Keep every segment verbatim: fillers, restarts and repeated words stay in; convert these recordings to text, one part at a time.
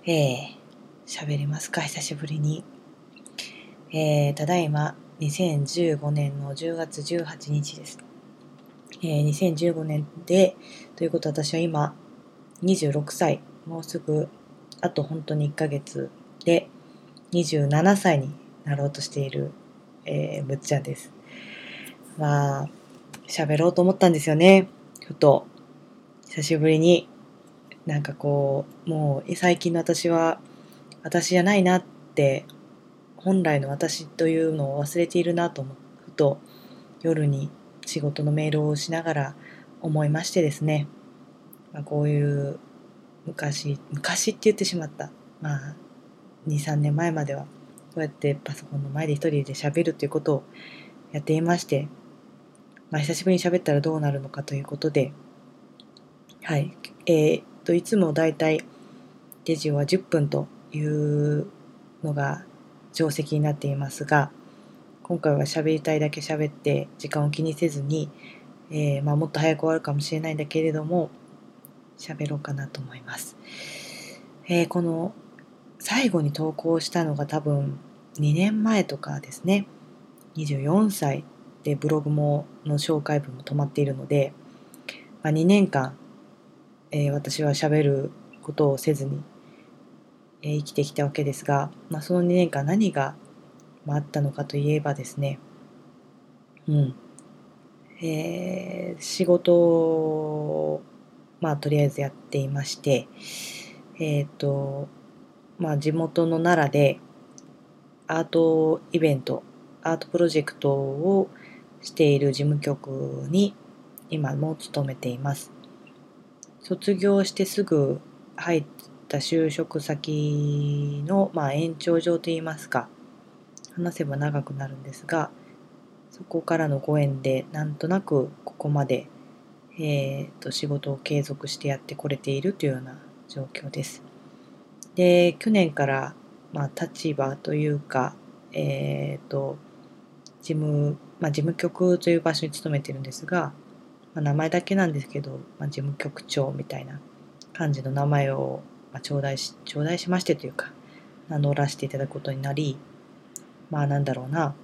えー、喋りますか、久しぶりに。えー、ただいまにせんじゅうごねんのじゅうがつじゅうはちにちです。えー、にせんじゅうごねんで、ということは私は今にじゅうろくさい、もうすぐあと本当にいっかげつでにじゅうななさいになろうとしている、えー、むっちゃんです。まあ、喋ろうと思ったんですよね。ふと、久しぶりに。なんかこう、もう最近の私は私じゃないなって本来の私というのを忘れているなと思うふと夜に仕事のメールをしながら思いましてですね、まあ、こういう昔昔って言ってしまったまあにさんねんまえまではこうやってパソコンの前で一人で喋るということをやっていまして、まあ、久しぶりに喋ったらどうなるのかということで、はいえー、といつもだいたいレジオはじゅっぷんというのが定石になっていますが、今回は喋りたいだけ喋って時間を気にせずに、えーまあ、もっと早く終わるかもしれないんだけれども喋ろうかなと思います。えー、この最後に投稿したのが多分にねんまえとかですね。にじゅうよんさいでブログもの紹介文も止まっているので、まあ、にねんかん、えー、私は喋ることをせずに、えー、生きてきたわけですが、まあ、そのにねんかん何があったのかといえばですね、うんえー、仕事をまあとりあえずやっていまして、えっ、ー、とまあ地元の奈良でアートイベントアートプロジェクトをしている事務局に今も勤めています。卒業してすぐ入った就職先の、まあ、延長上といいますか、話せば長くなるんですが、そこからのご縁でなんとなくここまで、えー、と仕事を継続してやってこれているというような状況です。で、去年から、まあ、立場というか、えー、と事務、まあ、事務局という場所に勤めてるんですが、まあ、名前だけなんですけど、まあ、事務局長みたいな感じの名前を、まあ、頂戴し頂戴しましてというか名乗らせていただくことになり、まあなんだろうな、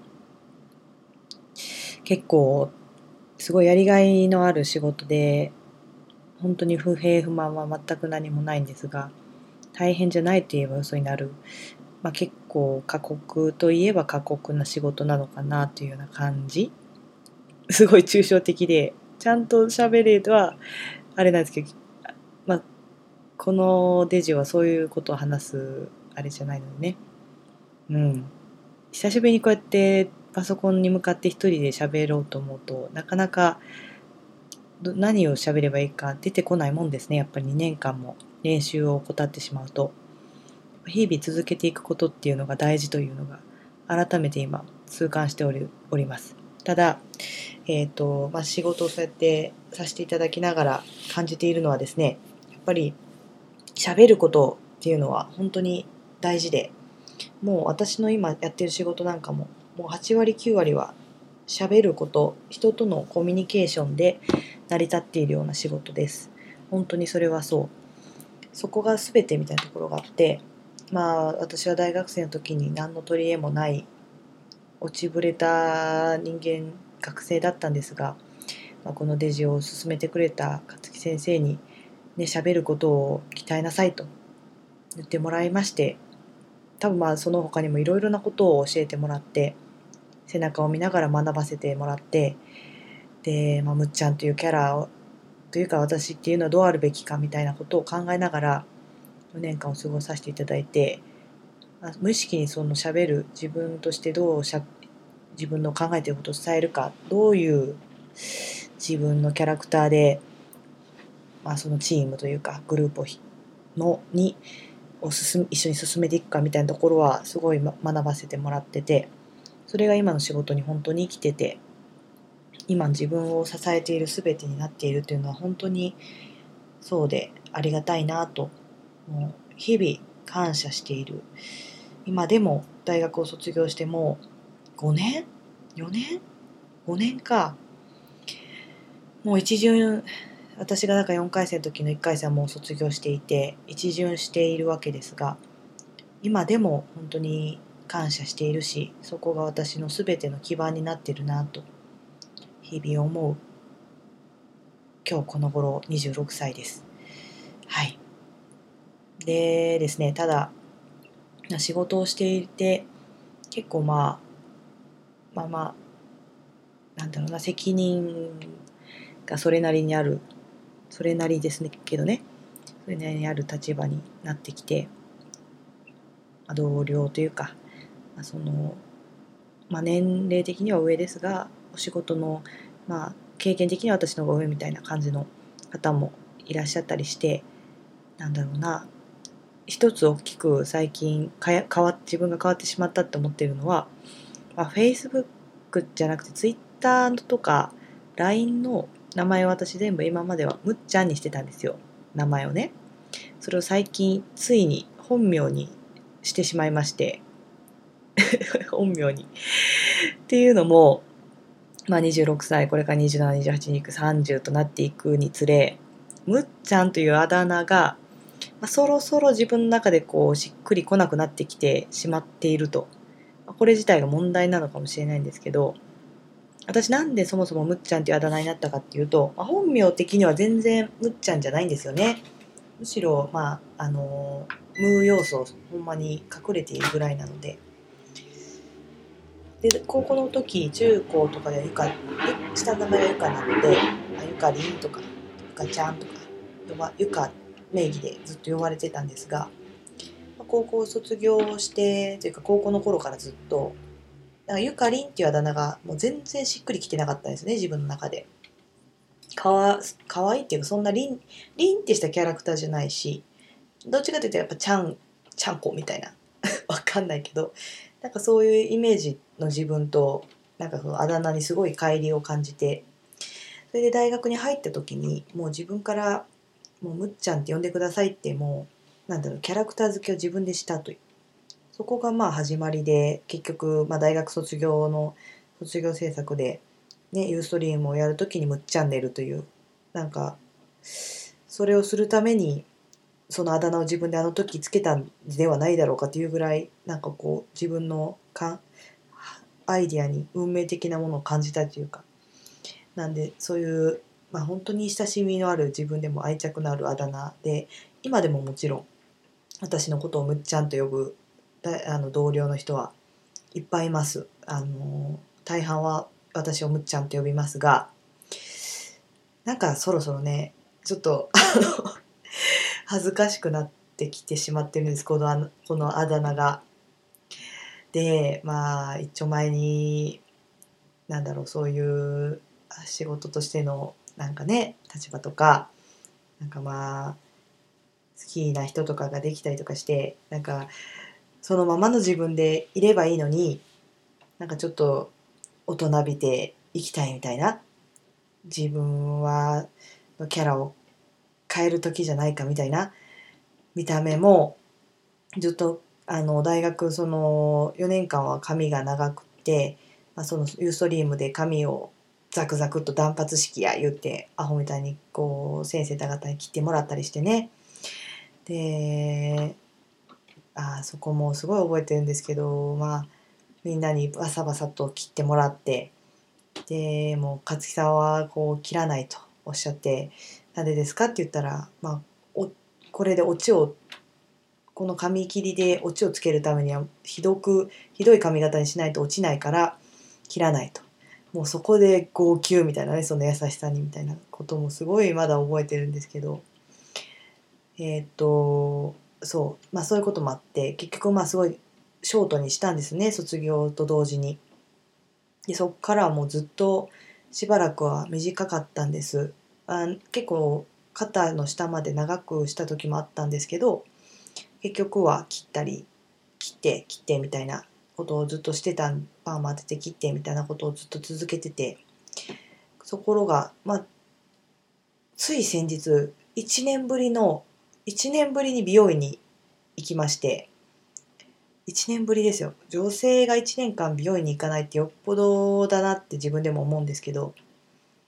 結構すごいやりがいのある仕事で、本当に不平不満は全く何もないんですが、大変じゃないと言えば嘘になる、まあ、結構過酷といえば過酷な仕事なのかなというような感じ。すごい抽象的でちゃんと喋れはあれなんですけど、まあ、このデジはそういうことを話すあれじゃないのでね、うん、久しぶりにこうやってパソコンに向かって一人で喋ろうと思うとなかなか何を喋ればいいか出てこないもんですね。やっぱりにねんかんも練習を怠ってしまうと、日々続けていくことっていうのが大事というのが改めて今痛感しており、おります。ただ、えーとまあ、仕事をそうやってさせていただきながら感じているのはですね、やっぱり喋ることっていうのは本当に大事で、もう私の今やってる仕事なんかももうはちわりきゅうわりは喋ること、人とのコミュニケーションで成り立っているような仕事です。本当にそれはそう。そこが全てみたいなところがあって、まあ私は大学生の時に何の取り柄もない落ちぶれた人間学生だったんですが、まあ、このデジを勧めてくれた勝木先生にね、喋ることを鍛えなさいと言ってもらいまして、多分まあその他にもいろいろなことを教えてもらって、背中を見ながら学ばせてもらって、で、まあ、むっちゃんというキャラというか私っていうのはどうあるべきかみたいなことを考えながらよねんかんを過ごさせていただいて、無意識にその喋る自分としてどうしゃ自分の考えていることを伝えるか、どういう自分のキャラクターで、まあ、そのチームというかグループをのにを進一緒に進めていくかみたいなところはすごい学ばせてもらってて、それが今の仕事に本当に生きてて、今自分を支えている全てになっているというのは本当にそうでありがたいなと、もう日々感謝している。今でも大学を卒業してもうごねん ?よ 年 ?ご 年か。もう一巡私がなんかよんかい生の時のいっかい生はもう卒業していて一巡しているわけですが、今でも本当に感謝しているし、そこが私の全ての基盤になっているなと日々思う今日この頃にじゅうろくさいです。はい。でですね、ただ仕事をしていて結構まあまあまあなんだろうな、責任がそれなりにある、それなりですねけどね、それなりにある立場になってきて、まあ同僚というか、まあ、その、まあ、年齢的には上ですが、お仕事の、まあ、経験的には私の方が上みたいな感じの方もいらっしゃったりして、なんだろうな、一つ大きく最近かや変わっ自分が変わってしまったって思っているのは、まあ、Facebook じゃなくて Twitter とか ライン の名前を私全部今まではむっちゃんにしてたんですよ。名前をね。それを最近ついに本名にしてしまいまして本名にっていうのも、まあ、にじゅうろくさい、これからにじゅうなな、にじゅうはちに行くさんじゅうとなっていくにつれ、むっちゃんというあだ名が、まあ、そろそろ自分の中でこうしっくりこなくなってきてしまっていると。これ自体が問題なのかもしれないんですけど、私なんでそもそもむっちゃんというあだ名になったかっていうと、まあ、本名的には全然むっちゃんじゃないんですよね。むしろ、まあ、あの無要素ほんまに隠れているぐらいなので、で高校の時中高とかではゆか下の名前がゆかなので、あゆかりんとかゆかちゃんとか呼ばゆか名義でずっと呼ばれてたんですが、高校を卒業してというか高校の頃からずっとなんかゆかりんっていうあだ名がもう全然しっくりきてなかったんですね、自分の中で。かわかわいいっていうか、そんなりんりんってしたキャラクターじゃないし、どっちかというとやっぱちゃんちゃんこみたいなわかんないけど、なんかそういうイメージの自分となんかそのあだ名にすごい乖離を感じて、それで大学に入った時にもう自分からもうむっちゃんって呼んでくださいって、もうなんだろう、キャラクター付けを自分でしたという、そこがまあ始まりで、結局、まあ、大学卒業の卒業制作で、ね、ユーストリームをやるときにむっちゃんでるという、なんかそれをするためにそのあだ名を自分であの時つけたんではないだろうかというぐらい、なんかこう自分のかアイディアに運命的なものを感じたというか、なんでそういう、まあ、本当に親しみのある、自分でも愛着のあるあだ名で、今でももちろん私のことをむっちゃんと呼ぶあの同僚の人はいっぱいいます。あの大半は私をむっちゃんと呼びますが、なんかそろそろね、ちょっと恥ずかしくなってきてしまってるんです、このあこのあだ名が。で、まあ一丁前に、なんだろう、そういう仕事としてのなんかね、立場とか、なんかまあ好きな人とかができたりとかして、なんかそのままの自分でいればいいのに、なんかちょっと大人びていきたいみたいな、自分はのキャラを変える時じゃないかみたいな、見た目もずっとあの大学そのよねんかんは髪が長くて、まあ、そのユーストリームで髪をザクザクっと断髪式や言ってアホみたいにこう先生方に切ってもらったりしてね。で、あそこもすごい覚えてるんですけど、まあみんなにバサバサと切ってもらって、でもう勝木さんはこう切らないとおっしゃって、なんでですかって言ったら、まあ、おこれでオチをこの髪切りでオチをつけるためにはひどくひどい髪型にしないと落ちないから切らないと、もうそこで号泣みたいなね、その優しさにみたいなこともすごいまだ覚えてるんですけど、えーっとそうまあそういうこともあって、結局まあすごいショートにしたんですね、卒業と同時に。でそっからはもうずっとしばらくは短かったんです。あ結構肩の下まで長くした時もあったんですけど、結局は切ったり切って切ってみたいなことをずっとしてたん、パーマ当てて切ってみたいなことをずっと続けてて、ところがまあつい先日いちねんぶりのいちねんぶりに美容院に行きまして、いちねんぶりですよ。女性がいちねんかん美容院に行かないってよっぽどだなって自分でも思うんですけど、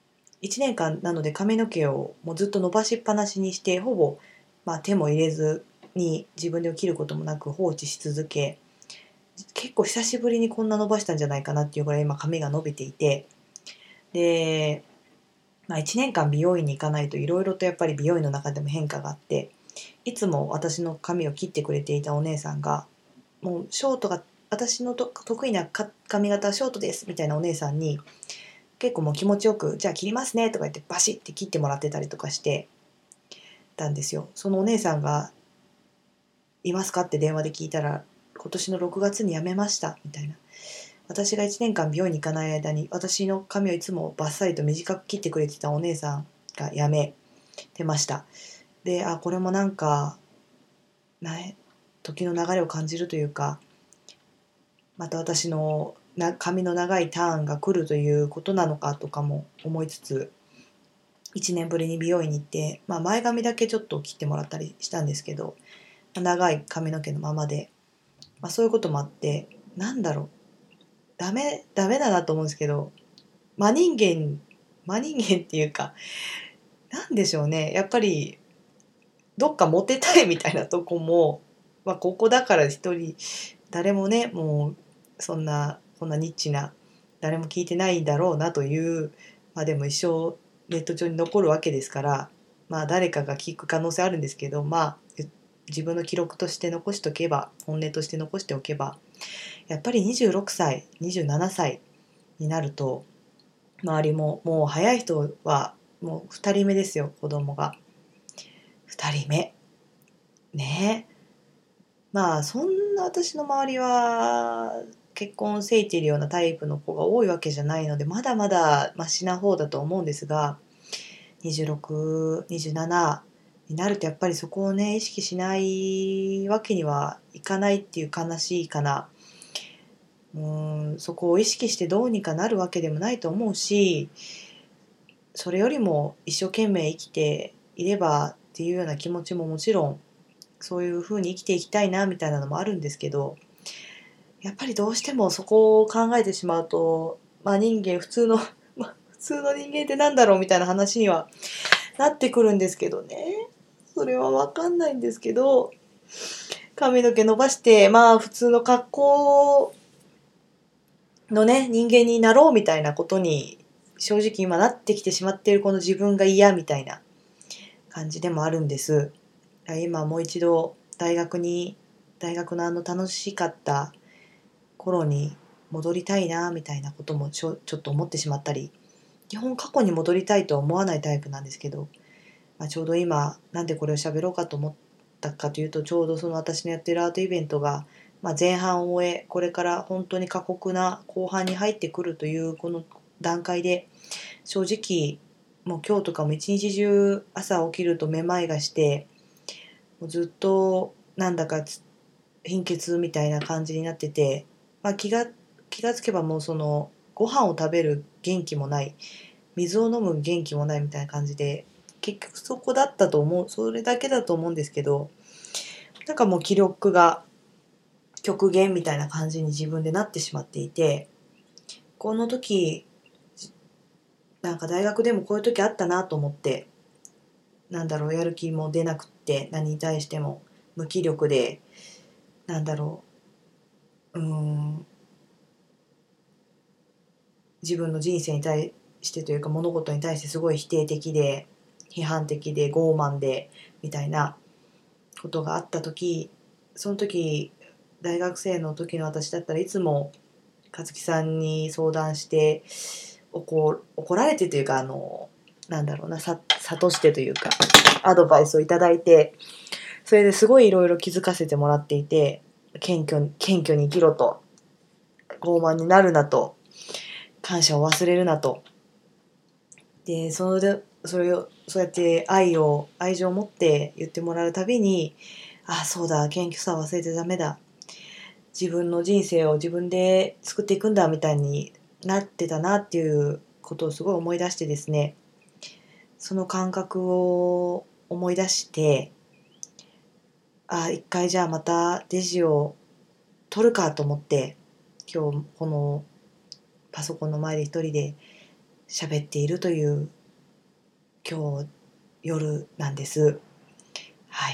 いちねんかんなので髪の毛をもうずっと伸ばしっぱなしにして、ほぼ、まあ、手も入れずに自分で切ることもなく放置し続け、結構久しぶりにこんな伸ばしたんじゃないかなっていうぐらい今髪が伸びていて、で、まあ、いちねんかん美容院に行かないといろいろとやっぱり美容院の中でも変化があって、いつも私の髪を切ってくれていたお姉さんが、もうショートが私のと得意な髪型はショートですみたいなお姉さんに結構もう気持ちよく、じゃあ切りますねとか言ってバシッて切ってもらってたりとかしてたんですよ。そのお姉さんがいますかって電話で聞いたら、今年のろくがつに辞めましたみたいな。私がいちねんかん美容院に行かない間に私の髪をいつもバッサリと短く切ってくれてたお姉さんが辞めてました。で、あ、これもなんかな時の流れを感じるというか、また私のな髪の長いターンが来るということなのかとかも思いつつ、いちねんぶりに美容院に行って、まあ、前髪だけちょっと切ってもらったりしたんですけど、長い髪の毛のままで、まあ、そういうこともあって、なんだろう、ダメダメだなと思うんですけど、真人間真人間っていうか、なんでしょうね、やっぱりどっかモテたいみたいなとこも、まあ、ここだから一人誰もね、もうそんなこんなニッチな誰も聞いてないんだろうなという、まあ、でも一生ネット上に残るわけですから、まあ、誰かが聞く可能性あるんですけど、まあ、自分の記録として残しておけば、本音として残しておけば、やっぱりにじゅうろくさいにじゅうななさいになると、周りももう早い人はもうふたりめですよ、子供がふたりめね。えまあそんな私の周りは結婚せいているようなタイプの子が多いわけじゃないので、まだまだマシな方だと思うんですが、にじゅうろく、にじゅうななになるとやっぱりそこをね意識しないわけにはいかないっていう悲しいかな。うーんそこを意識してどうにかなるわけでもないと思うし、それよりも一生懸命生きていればっていうような気持ちももちろん、そういう風に生きていきたいなみたいなのもあるんですけど、やっぱりどうしてもそこを考えてしまうと、まあ、人間普通のまあ、普通の人間ってなんだろうみたいな話にはなってくるんですけどね。それは分かんないんですけど、髪の毛伸ばしてまあ普通の格好のね人間になろうみたいなことに正直今なってきてしまっているこの自分が嫌みたいな感じでもあるんです。今もう一度大学に大学のあの楽しかった頃に戻りたいなみたいなこともちょ、ちょっと思ってしまったり、基本過去に戻りたいとは思わないタイプなんですけど、まあ、ちょうど今なんでこれを喋ろうかと思ったかというと、ちょうどその私のやってるアートイベントが、まあ、前半を終えこれから本当に過酷な後半に入ってくるというこの段階で、正直もう今日とかも一日中朝起きるとめまいがして、もうずっとなんだか貧血みたいな感じになってて、まあ、気が気がつけばもうそのご飯を食べる元気もない、水を飲む元気もないみたいな感じで、結局そこだったと思う、それだけだと思うんですけど、なんかもう気力が極限みたいな感じに自分でなってしまっていて、この時なんか大学でもこういう時あったなと思って、なんだろう、やる気も出なくって、何に対しても無気力で、なんだろう、うーん自分の人生に対してというか物事に対してすごい否定的で批判的で傲慢でみたいなことがあった時、その時大学生の時の私だったらいつも和樹さんに相談して怒怒られてというか、あのなんだろうな、さ諭してというかアドバイスをいただいて、それですごいいろいろ気づかせてもらっていて、謙虚に謙虚に生きろと、傲慢になるなと、感謝を忘れるなと。で、それで、それを、そうやって愛を、愛情を持って言ってもらうたびに、ああ、そうだ、謙虚さ忘れてダメだ。自分の人生を自分で作っていくんだみたいになってたなっていうことをすごい思い出してですね、その感覚を思い出して、ああ、一回じゃあまたデジを取るかと思って、今日このパソコンの前で一人で喋っているという今日夜なんです。はい。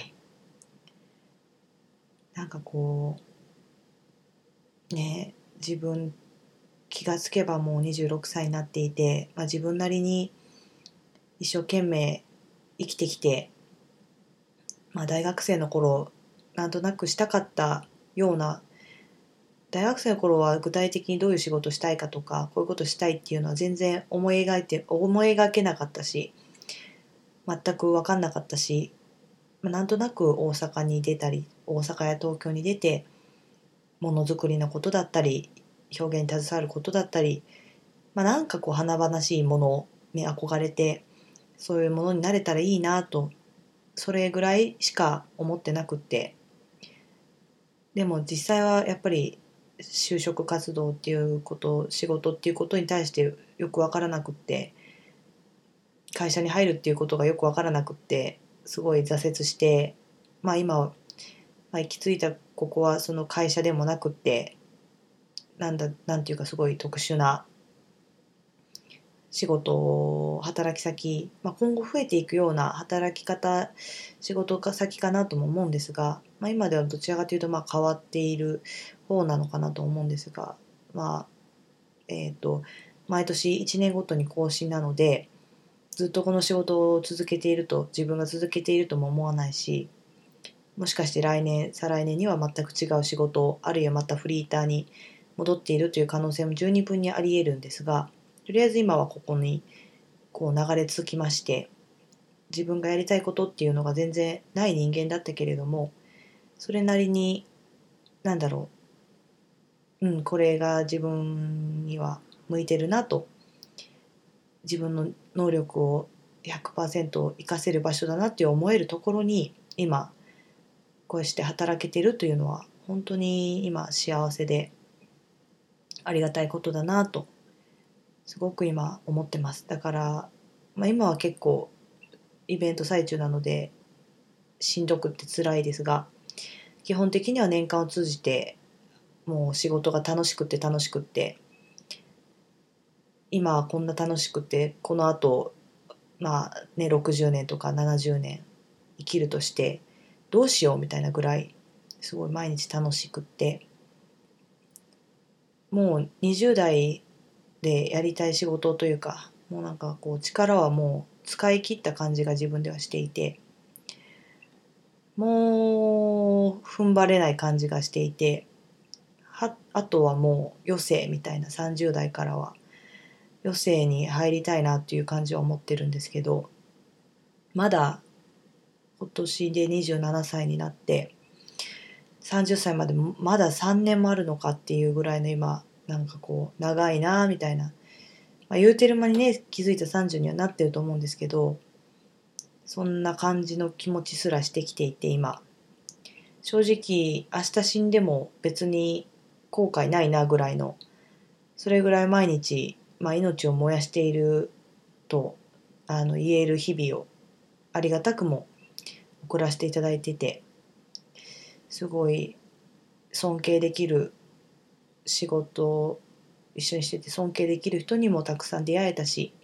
なんかこうね、自分気がつけばもうにじゅうろくさいになっていて、まあ、自分なりに一生懸命生きてきて、まあ、大学生の頃なんとなくしたかったような、大学生の頃は具体的にどういう仕事したいかとかこういうことしたいっていうのは全然思い描いて思い描けなかったし、全く分かんなかったし、まあ、なんとなく大阪に出たり大阪や東京に出てものづくりのことだったり表現に携わることだったり、まあ、なんかこう華々しいものに憧れてそういうものになれたらいいなと、それぐらいしか思ってなくって、でも実際はやっぱり就職活動っていうこと仕事っていうことに対してよく分からなくって、会社に入るっていうことがよく分からなくって、すごい挫折して、まあ今、まあ、行き着いたここはその会社でもなくって、なんだなんていうかすごい特殊な仕事働き先、まあ、今後増えていくような働き方仕事先かなとも思うんですが、まあ、今ではどちらかというとまあ変わっている方なのかなと思うんですが、まあえー、と毎年いちねんごとに更新なので、ずっとこの仕事を続けていると自分が続けているとも思わないし、もしかして来年再来年には全く違う仕事、あるいはまたフリーターに戻っているという可能性も十二分にあり得るんですが、とりあえず今はここにこう流れ着きまして、自分がやりたいことっていうのが全然ない人間だったけれども、それなりになんだろう、うん、これが自分には向いてるなと、自分の能力をひゃくパーセント活かせる場所だなって思えるところに今こうして働けてるというのは本当に今幸せでありがたいことだなとすごく今思ってます。だから、まあ、今は結構イベント最中なのでしんどくって辛いですが、基本的には年間を通じてもう仕事が楽しくて楽しくって、今はこんな楽しくてこのあとまあねろくじゅうねんとかななじゅうねん生きるとしてどうしようみたいなぐらいすごい毎日楽しくって、もうにじゅう代でやりたい仕事というか、もうなんかこう力はもう使い切った感じが自分ではしていて、もう踏ん張れない感じがしていて、はあとはもう余生みたいな、さんじゅう代からは余生に入りたいなっていう感じは思ってるんですけど、まだ今年でにじゅうななさいになってさんじゅっさいまでまださんねんもあるのかっていうぐらいの今なんかこう長いなみたいな、まあ、言うてる間にね気づいたさんじゅうにはなってると思うんですけど、そんな感じの気持ちすらしてきていて、今正直明日死んでも別に後悔ないなぐらいの、それぐらい毎日、まあ、命を燃やしているとあの言える日々をありがたくも送らせていただいてて、すごい尊敬できる仕事を一緒にしてて尊敬できる人にもたくさん出会えたし、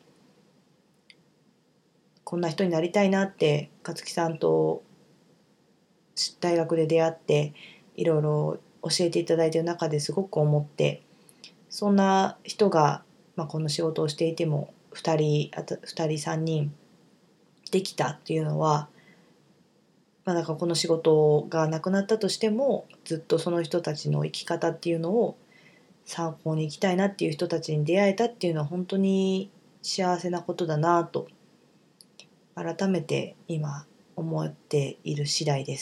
こんな人になりたいなって勝木さんと大学で出会っていろいろ教えていただいている中ですごく思って、そんな人が、まあ、この仕事をしていてもふたりあとふたりさんにんできたっていうのは、まあ、だからこの仕事がなくなったとしてもずっとその人たちの生き方っていうのを参考に生きたいなっていう人たちに出会えたっていうのは本当に幸せなことだなと改めて今思っている次第です。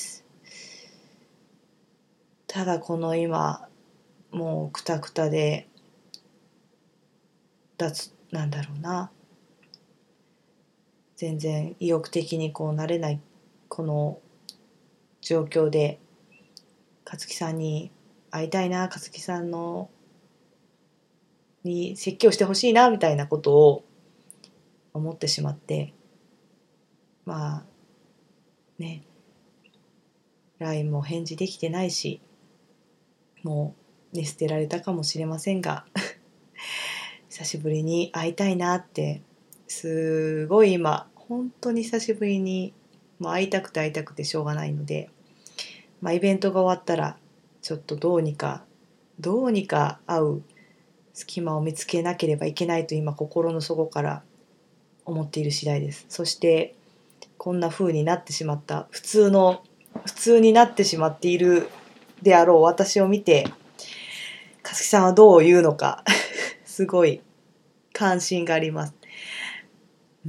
ただこの今もうクタクタで脱なんだろうな、全然意欲的にこうなれないこの状況で勝木さんに会いたいな、勝木さんのに説教してほしいなみたいなことを思ってしまって、まあね ライン も返事できてないし、もう見捨てられたかもしれませんが久しぶりに会いたいなってすごい今本当に久しぶりに、もう会いたくて会いたくてしょうがないので、まあ、イベントが終わったらちょっとどうにかどうにか会う隙間を見つけなければいけないと今心の底から思っている次第です。そしてこんな風になってしまった普通の普通になってしまっているであろう私を見て、かすきさんはどう言うのかすごい関心があります。うん、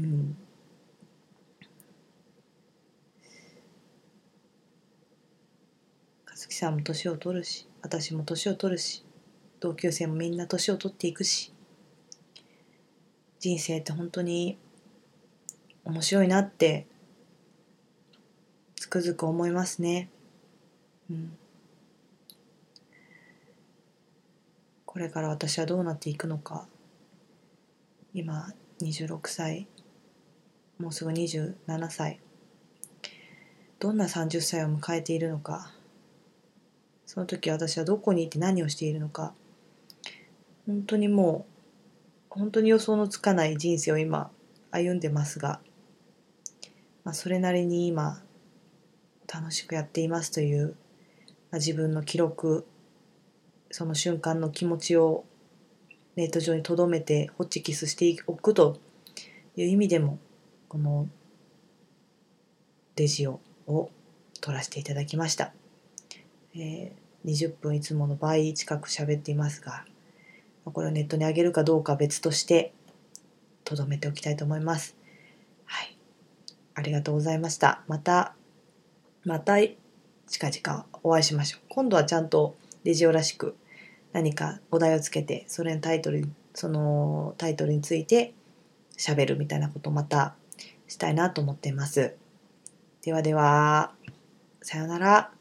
かすきさんも年を取るし、私も年を取るし、同級生もみんな年を取っていくし、人生って本当に面白いなってつくづく思いますね。うん、これから私はどうなっていくのか。今にじゅうろくさい、もうすぐにじゅうななさい、どんなさんじゅっさいを迎えているのか、その時私はどこにいて何をしているのか、本当にもう本当に予想のつかない人生を今歩んでますが、まあ、それなりに今楽しくやっていますという、まあ、自分の記録、その瞬間の気持ちをネット上に留めてホチキスしておくという意味でも、このレジオを撮らせていただきました。えー、にじゅっぷんいつもの倍近く喋っていますが、これをネットに上げるかどうかは別として留めておきたいと思います。はい、ありがとうございました。またまた近々お会いしましょう。今度はちゃんとレジオらしく何かお題をつけて、それのタイトルそのタイトルについて喋るみたいなことをまたしたいなと思っています。ではでは、さようなら。